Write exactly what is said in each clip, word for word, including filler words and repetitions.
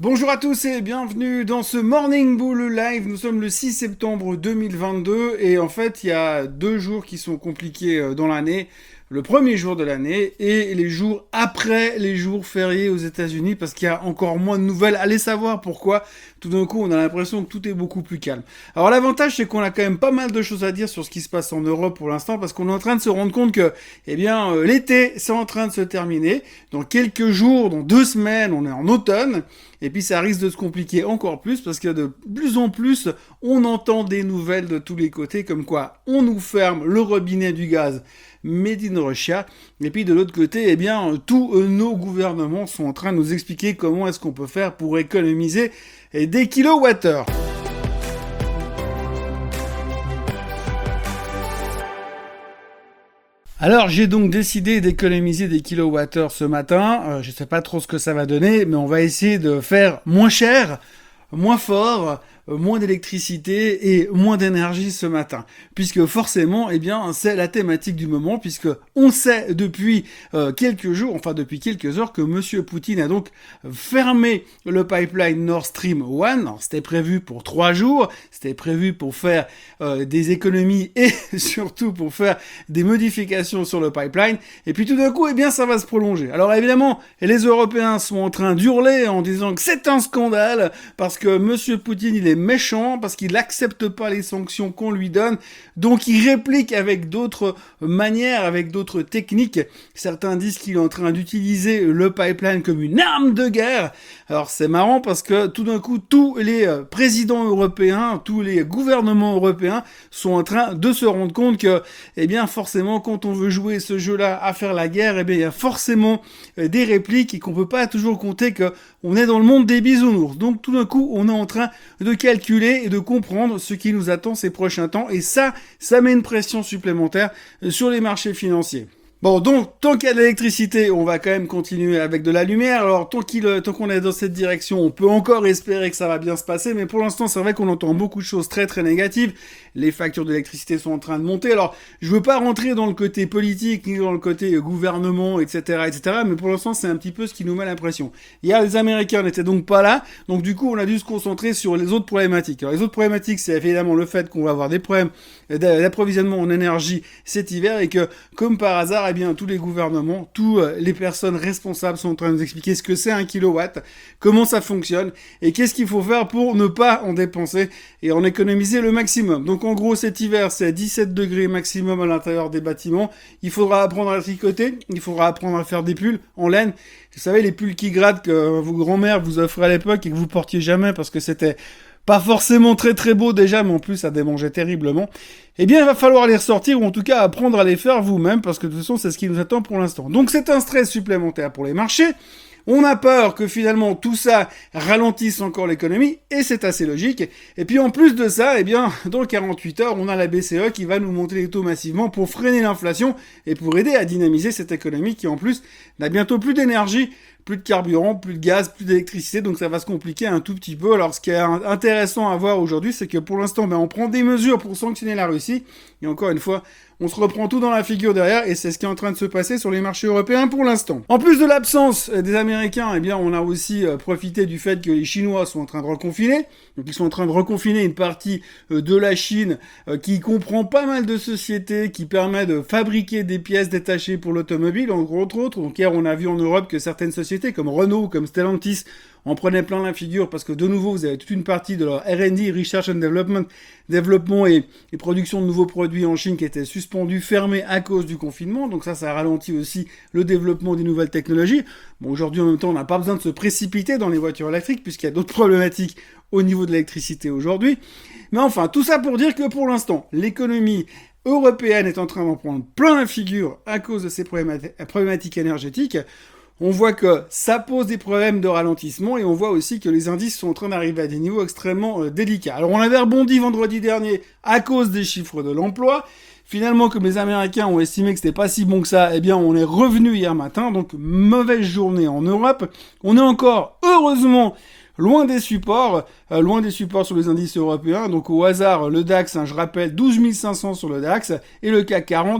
Bonjour à tous et bienvenue dans ce Morning Bull Live. Nous sommes le six septembre deux mille vingt-deux et en fait il y a deux jours qui sont compliqués dans l'année. Le premier jour de l'année et les jours après les jours fériés aux États-Unis parce qu'il y a encore moins de nouvelles. Allez savoir pourquoi. Tout d'un coup, on a l'impression que tout est beaucoup plus calme. Alors l'avantage, c'est qu'on a quand même pas mal de choses à dire sur ce qui se passe en Europe pour l'instant parce qu'on est en train de se rendre compte que, eh bien, euh, l'été, c'est en train de se terminer. Dans quelques jours, dans deux semaines, on est en automne. Et puis ça risque de se compliquer encore plus parce que de plus en plus, on entend des nouvelles de tous les côtés comme quoi on nous ferme le robinet du gaz made in Russia. Et puis de l'autre côté, eh bien, tous nos gouvernements sont en train de nous expliquer comment est-ce qu'on peut faire pour économiser des kilowattheures. Alors j'ai donc décidé d'économiser des kilowattheures ce matin. Euh, je sais pas trop ce que ça va donner, mais on va essayer de faire moins cher, moins fort, euh, moins d'électricité et moins d'énergie ce matin. Puisque forcément, eh bien, c'est la thématique du moment, puisque on sait depuis euh, quelques jours, enfin depuis quelques heures, que Monsieur Poutine a donc fermé le pipeline Nord Stream un. Alors, c'était prévu pour trois jours, c'était prévu pour faire euh, des économies et surtout pour faire des modifications sur le pipeline. Et puis tout d'un coup, eh bien, ça va se prolonger. Alors évidemment, les Européens sont en train d'hurler en disant que c'est un scandale parce que Monsieur Poutine, il est méchant, parce qu'il n'accepte pas les sanctions qu'on lui donne. Donc il réplique avec d'autres manières, avec d'autres techniques. Certains disent qu'il est en train d'utiliser le pipeline comme une arme de guerre. Alors c'est marrant parce que tout d'un coup, tous les présidents européens, tous les gouvernements européens sont en train de se rendre compte que, eh bien forcément, quand on veut jouer ce jeu-là à faire la guerre, eh bien il y a forcément des répliques et qu'on peut pas toujours compter que on est dans le monde des bisounours. Donc tout d'un coup, on est en train de calculer et de comprendre ce qui nous attend ces prochains temps. Et ça, ça met une pression supplémentaire sur les marchés financiers. Bon, donc, tant qu'il y a de l'électricité, on va quand même continuer avec de la lumière. Alors, tant qu'il, tant qu'on est dans cette direction, on peut encore espérer que ça va bien se passer. Mais pour l'instant, c'est vrai qu'on entend beaucoup de choses très très négatives. Les factures d'électricité sont en train de monter. Alors, je veux pas rentrer dans le côté politique, ni dans le côté gouvernement, et cetera, et cetera. Mais pour l'instant, c'est un petit peu ce qui nous met l'impression. Hier, les Américains n'étaient donc pas là. Donc, du coup, on a dû se concentrer sur les autres problématiques. Alors, les autres problématiques, c'est évidemment le fait qu'on va avoir des problèmes d'approvisionnement en énergie cet hiver et que, comme par hasard, eh bien, tous les gouvernements, toutes les personnes responsables sont en train de nous expliquer ce que c'est un kilowatt, comment ça fonctionne, et qu'est-ce qu'il faut faire pour ne pas en dépenser et en économiser le maximum. Donc en gros, cet hiver, c'est dix-sept degrés maximum à l'intérieur des bâtiments. Il faudra apprendre à tricoter, il faudra apprendre à faire des pulls en laine. Vous savez, les pulls qui grattent que vos grands-mères vous offraient à l'époque et que vous portiez jamais parce que c'était pas forcément très très beau déjà, mais en plus ça démangeait terriblement. Eh bien, il va falloir les ressortir, ou en tout cas apprendre à les faire vous-même, parce que de toute façon, c'est ce qui nous attend pour l'instant. Donc c'est un stress supplémentaire pour les marchés. On a peur que finalement tout ça ralentisse encore l'économie, et c'est assez logique. Et puis en plus de ça, eh bien, dans quarante-huit heures, on a la B C E qui va nous monter les taux massivement pour freiner l'inflation et pour aider à dynamiser cette économie qui en plus n'a bientôt plus d'énergie, plus de carburant, plus de gaz, plus d'électricité, donc ça va se compliquer un tout petit peu. Alors ce qui est intéressant à voir aujourd'hui, c'est que pour l'instant, ben, on prend des mesures pour sanctionner la Russie, et encore une fois, on se reprend tout dans la figure derrière, et c'est ce qui est en train de se passer sur les marchés européens pour l'instant. En plus de l'absence des Américains, eh bien, on a aussi euh, profité du fait que les Chinois sont en train de reconfiner. Donc ils sont en train de reconfiner une partie euh, de la Chine euh, qui comprend pas mal de sociétés qui permet de fabriquer des pièces détachées pour l'automobile, entre autres. Donc hier, on a vu en Europe que certaines sociétés comme Renault, comme Stellantis, en prenaient plein la figure parce que de nouveau, vous avez toute une partie de leur R and D, Research and Development, développement et, et production de nouveaux produits en Chine qui étaient suspendus, fermés à cause du confinement. Donc ça, ça ralentit aussi le développement des nouvelles technologies. Bon, aujourd'hui, en même temps, on n'a pas besoin de se précipiter dans les voitures électriques puisqu'il y a d'autres problématiques au niveau de l'électricité aujourd'hui. Mais enfin, tout ça pour dire que pour l'instant, l'économie européenne est en train d'en prendre plein la figure à cause de ces problématiques énergétiques. On voit que ça pose des problèmes de ralentissement et on voit aussi que les indices sont en train d'arriver à des niveaux extrêmement euh, délicats. Alors on avait rebondi vendredi dernier à cause des chiffres de l'emploi. Finalement, comme les Américains ont estimé que c'était pas si bon que ça, eh bien on est revenu hier matin, donc mauvaise journée en Europe. On est encore, heureusement, loin des supports, euh, loin des supports sur les indices européens. Donc au hasard, le DAX, hein, je rappelle, douze mille cinq cents sur le DAX, et le C A C quarante,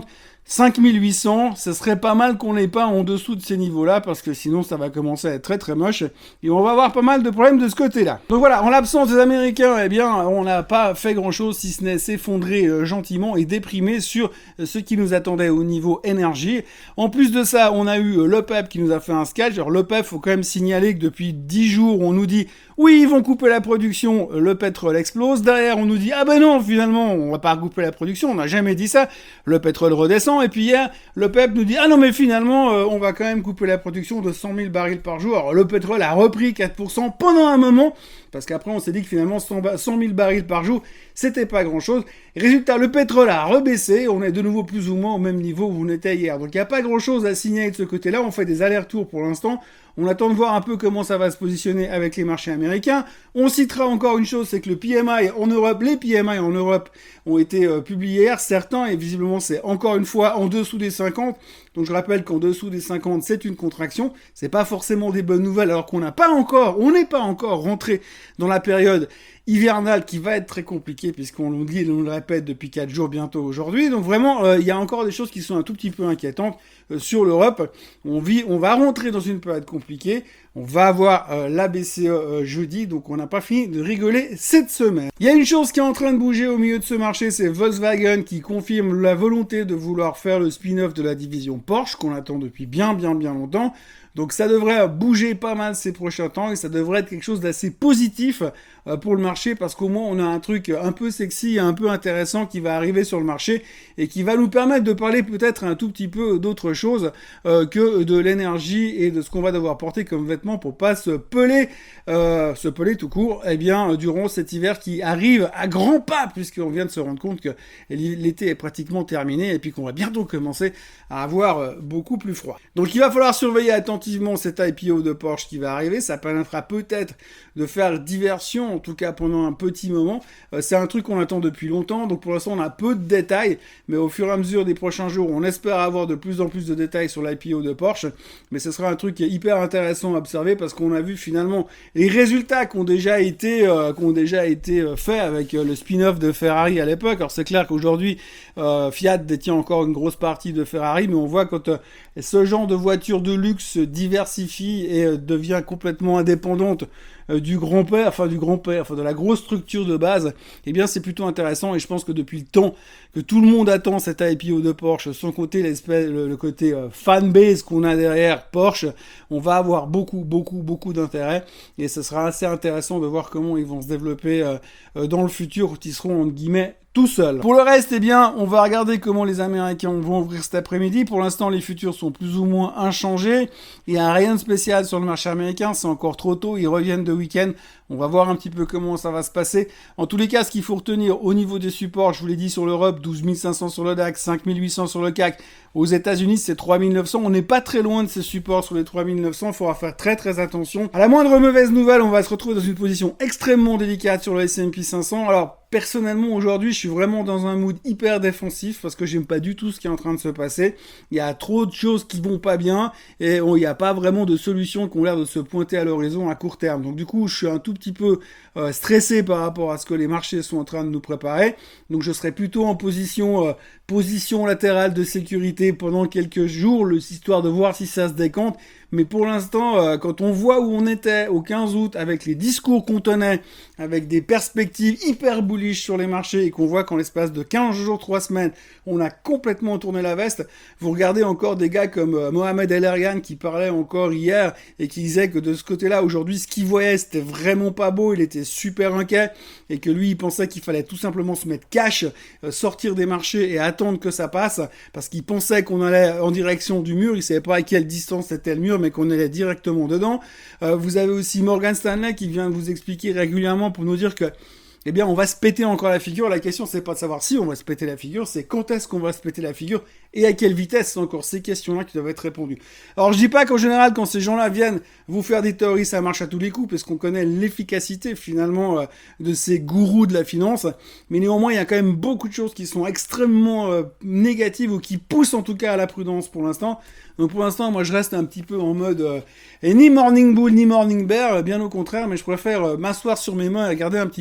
cinq mille huit cents, ce serait pas mal qu'on n'ait pas en dessous de ces niveaux-là, parce que sinon ça va commencer à être très très moche, et on va avoir pas mal de problèmes de ce côté-là. Donc voilà, en l'absence des Américains, eh bien, on n'a pas fait grand-chose, si ce n'est s'effondrer euh, gentiment et déprimer sur euh, ce qui nous attendait au niveau énergie. En plus de ça, on a eu euh, l'OPEP qui nous a fait un sketch. Alors l'OPEP, faut quand même signaler que depuis dix jours, on nous dit oui, ils vont couper la production, le pétrole explose. Derrière, on nous dit ah ben non, finalement, on va pas couper la production, on n'a jamais dit ça. Le pétrole redescend. Et puis hier, l'OPEP nous dit ah non, mais finalement, euh, on va quand même couper la production de cent mille barils par jour. Alors le pétrole a repris quatre pour cent pendant un moment, parce qu'après, on s'est dit que finalement, cent mille barils par jour, c'était pas grand-chose. Résultat, le pétrole a rebaissé. On est de nouveau plus ou moins au même niveau où on était hier. Donc, il n'y a pas grand-chose à signaler de ce côté-là. On fait des allers-retours pour l'instant. On attend de voir un peu comment ça va se positionner avec les marchés américains. On citera encore une chose, c'est que le P M I en Europe, les P M I en Europe ont été euh, publiés hier. Certains, et visiblement, c'est encore une fois en dessous des cinquante. Donc, je rappelle qu'en dessous des cinquante, c'est une contraction. C'est pas forcément des bonnes nouvelles, alors qu'on n'a pas encore, on n'est pas encore rentré dans la période hivernale qui va être très compliquée, puisqu'on nous dit, on le répète depuis quatre jours bientôt aujourd'hui. Donc vraiment, euh, il y a encore des choses qui sont un tout petit peu inquiétantes euh, sur l'Europe. On vit, on va rentrer dans une période compliquée. On va avoir euh, la B C E euh, jeudi, donc on n'a pas fini de rigoler cette semaine. Il y a une chose qui est en train de bouger au milieu de ce marché, c'est Volkswagen qui confirme la volonté de vouloir faire le spin-off de la division Porsche, qu'on attend depuis bien bien bien longtemps. Donc ça devrait bouger pas mal ces prochains temps et ça devrait être quelque chose d'assez positif euh, pour le marché, parce qu'au moins on a un truc un peu sexy et un peu intéressant qui va arriver sur le marché et qui va nous permettre de parler peut-être un tout petit peu d'autre chose euh, que de l'énergie et de ce qu'on va devoir porter comme vêtements pour pas se peler, euh, se peler tout court, eh bien durant cet hiver qui arrive à grands pas, puisqu'on vient de se rendre compte que l'été est pratiquement terminé et puis qu'on va bientôt commencer à avoir beaucoup plus froid. Donc il va falloir surveiller attentivement cet I P O de Porsche qui va arriver. Ça permettra peut-être de faire diversion, en tout cas pendant un petit moment. Euh, c'est un truc qu'on attend depuis longtemps, donc pour l'instant on a peu de détails, mais au fur et à mesure des prochains jours, on espère avoir de plus en plus de détails sur l'I P O de Porsche. Mais ce sera un truc qui est hyper intéressant à observer, parce qu'on a vu finalement les résultats qui ont déjà été, euh, qui ont déjà été euh, faits avec euh, le spin-off de Ferrari à l'époque. Alors c'est clair qu'aujourd'hui euh, Fiat détient encore une grosse partie de Ferrari, mais on voit quand euh, ce genre de voiture de luxe diversifie et euh, devient complètement indépendante euh, du grand-père, enfin du grand-père, enfin de la grosse structure de base, eh bien c'est plutôt intéressant. Et je pense que depuis le temps que tout le monde attend cet I P O de Porsche, sans compter l'espèce, le, le côté euh, fanbase qu'on a derrière Porsche, on va avoir beaucoup, beaucoup, beaucoup d'intérêt, et ce sera assez intéressant de voir comment ils vont se développer euh, euh, dans le futur, quand ils seront entre guillemets tout seul. Pour le reste, eh bien, on va regarder comment les Américains vont ouvrir cet après-midi. Pour l'instant, les futurs sont plus ou moins inchangés. Il n'y a rien de spécial sur le marché américain, c'est encore trop tôt, ils reviennent de week-end. On va voir un petit peu comment ça va se passer. En tous les cas, ce qu'il faut retenir au niveau des supports, je vous l'ai dit sur l'Europe, douze mille cinq cents sur le DAX, cinq mille huit cents sur le C A C. Aux États-Unis, c'est trois mille neuf cents. On n'est pas très loin de ces supports sur les trois mille neuf cents. Il faudra faire très très attention. À la moindre mauvaise nouvelle, on va se retrouver dans une position extrêmement délicate sur le S and P cinq cents. Alors, personnellement, aujourd'hui, je suis vraiment dans un mood hyper défensif, parce que j'aime pas du tout ce qui est en train de se passer. Il y a trop de choses qui vont pas bien, et il n'y a pas vraiment de solutions qui ont l'air de se pointer à l'horizon à court terme. Donc du coup, je suis un tout petit peu euh, stressé par rapport à ce que les marchés sont en train de nous préparer. Donc je serai plutôt en position euh, position latérale de sécurité pendant quelques jours, le, histoire de voir si ça se décante. Mais pour l'instant, euh, quand on voit où on était au quinze août, avec les discours qu'on tenait, avec des perspectives hyper bullish sur les marchés, et qu'on voit qu'en l'espace de quinze jours, trois semaines, on a complètement tourné la veste. Vous regardez encore des gars comme euh, Mohamed El Erian qui parlait encore hier et qui disait que de ce côté-là, aujourd'hui, ce qu'il voyait, c'était vraiment pas beau, il était super inquiet, et que lui, il pensait qu'il fallait tout simplement se mettre cash, euh, sortir des marchés et attendre que ça passe, parce qu'il pensait qu'on allait en direction du mur, il savait pas à quelle distance était le mur, mais qu'on allait directement dedans. Euh, vous avez aussi Morgan Stanley qui vient vous expliquer régulièrement pour nous dire que eh bien, on va se péter encore la figure. La question, c'est pas de savoir si on va se péter la figure, c'est quand est-ce qu'on va se péter la figure et à quelle vitesse. C'est encore ces questions-là qui doivent être répondues. Alors, je dis pas qu'en général, quand ces gens-là viennent vous faire des théories, ça marche à tous les coups, parce qu'on connaît l'efficacité, finalement, euh, de ces gourous de la finance. Mais néanmoins, il y a quand même beaucoup de choses qui sont extrêmement euh, négatives, ou qui poussent en tout cas à la prudence pour l'instant. Donc, pour l'instant, moi, je reste un petit peu en mode euh, et ni morning bull, ni morning bear, euh, bien au contraire, mais je préfère euh, m'asseoir sur mes mains et regarder un petit peu ce qui se passe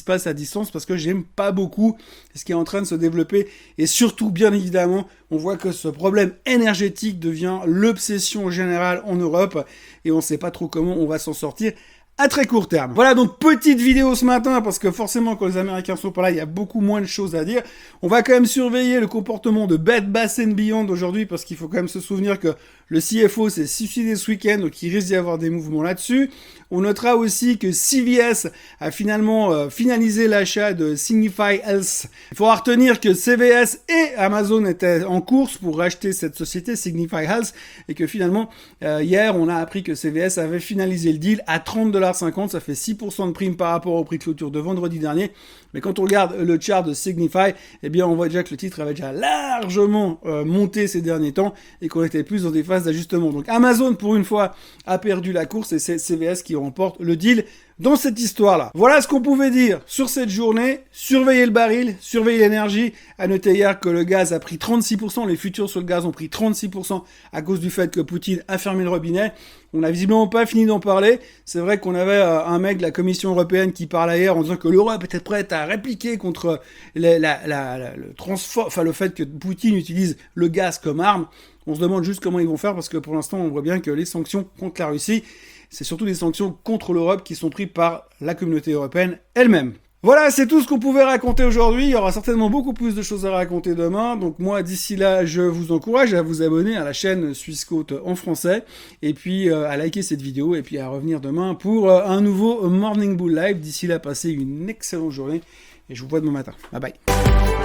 passe à distance parce que j'aime pas beaucoup ce qui est en train de se développer. Et surtout, bien évidemment, on voit que ce problème énergétique devient l'obsession générale en Europe et on ne sait pas trop comment on va s'en sortir à très court terme. Voilà, donc petite vidéo ce matin, parce que forcément quand les Américains sont pas là, il y a beaucoup moins de choses à dire. On va quand même surveiller le comportement de Bed Bath and Beyond aujourd'hui, parce qu'il faut quand même se souvenir que le C F O s'est suicidé ce week-end, donc il risque d'y avoir des mouvements là-dessus. On notera aussi que C V S a finalement euh, finalisé l'achat de Signify Health. Il faudra retenir que C V S et Amazon étaient en course pour racheter cette société, Signify Health, et que finalement, euh, hier, on a appris que C V S avait finalisé le deal à trente dollars cinquante, ça fait six pour cent de prime par rapport au prix de clôture de vendredi dernier. Mais quand on regarde le chart de Signify, eh bien, on voit déjà que le titre avait déjà largement euh, monté ces derniers temps et qu'on était plus dans des phases d'ajustement. Donc Amazon, pour une fois, a perdu la course et c'est C V S qui remporte le deal dans cette histoire-là. Voilà ce qu'on pouvait dire sur cette journée. Surveillez le baril, surveillez l'énergie. À noter hier que le gaz a pris trente-six pour cent, les futurs sur le gaz ont pris trente-six pour cent à cause du fait que Poutine a fermé le robinet. On n'a visiblement pas fini d'en parler. C'est vrai qu'on avait euh, un mec de la Commission européenne qui parlait hier en disant que l'Europe était prête à répliquer contre la, la, la, la, le transfo- enfin le fait que Poutine utilise le gaz comme arme. On se demande juste comment ils vont faire parce que pour l'instant on voit bien que les sanctions contre la Russie, c'est surtout des sanctions contre l'Europe qui sont prises par la communauté européenne elle-même. Voilà, c'est tout ce qu'on pouvait raconter aujourd'hui. Il y aura certainement beaucoup plus de choses à raconter demain. Donc moi, d'ici là, je vous encourage à vous abonner à la chaîne Suisse Côte en français. Et puis euh, à liker cette vidéo. Et puis à revenir demain pour euh, un nouveau Morning Bull Live. D'ici là, passez une excellente journée. Et je vous vois demain matin. Bye bye.